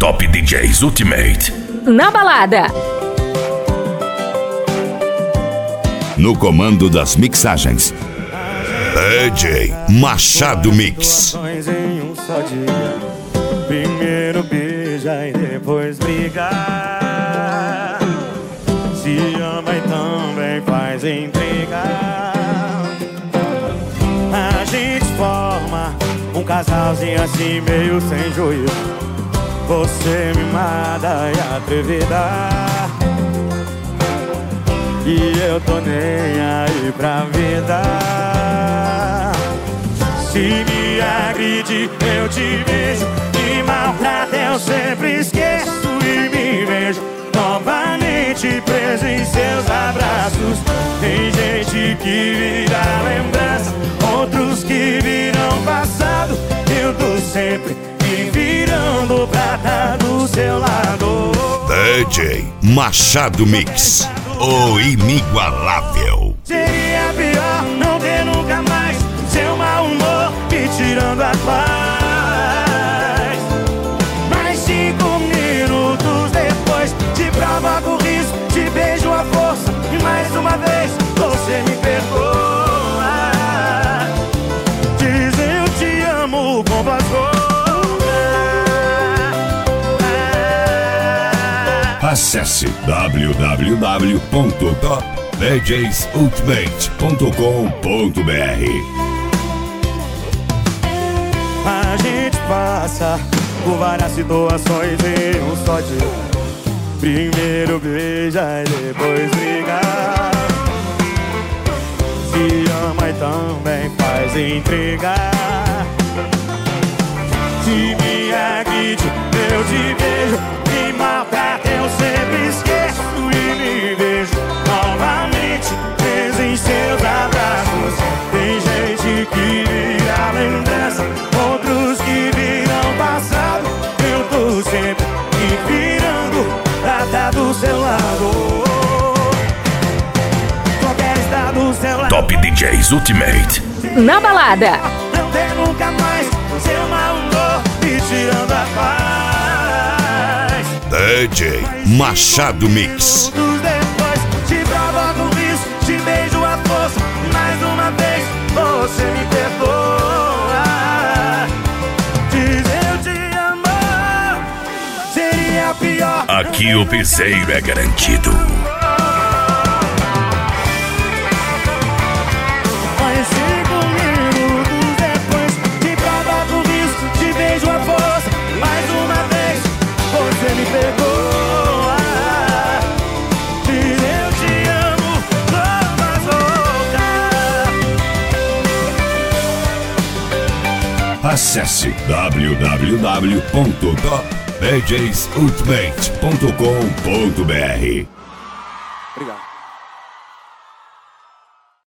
Top DJs Ultimate. Na balada. No comando das mixagens, DJ Machado Mix. Em um só dia, primeiro beija e depois brigar. Se ama e também faz entregar. A gente forma um casalzinho assim meio sem juízo. Você mimada e atrevida, e eu tô nem aí pra vida. Se me agride, eu te vejo. Me maltrata, eu sempre esqueço e me vejo novamente preso em seus abraços. Tem gente que vira lembrança, outros que viram passado. Eu tô sempre me virando pra tá do seu lado. DJ Machado Mix, o inigualável. Seria pior não ter nunca mais seu mau humor me tirando a paz. Mas 5 minutos depois te provoco o riso, te beijo a força e mais uma vez você me perdoa. Diz eu te amo com voz rouca. Acesse www.topdjsultimate.com.br. A gente passa por várias situações em um só dia. Primeiro beija e depois briga. Se ama e também faz entregar. Se me agride, eu te vejo. Me maltrata, eu sempre esqueço e me vejo novamente preso em seus abraços. Tem gente que vira lembrança, outros que viram passado. Eu tô sempre me virando pra tá do seu lado. Só quero estar do seu lado. Top DJs Ultimate. Na balada. Não tem nunca mais seu mau humor me tirando a paz. DJ Machado Mix. Minutos depois te provoco um riso, te beijo a força. Mais uma vez você me perdoa. Diz eu te amo. Seria pior. Aqui o piseiro é garantido. Mas 5 minutos depois te provoco um riso, te beijo a força. Mais uma vez você me perdoa. Diz eu te amo com voz rouca. Acesse www.topdjsultimate.com.br. Obrigado.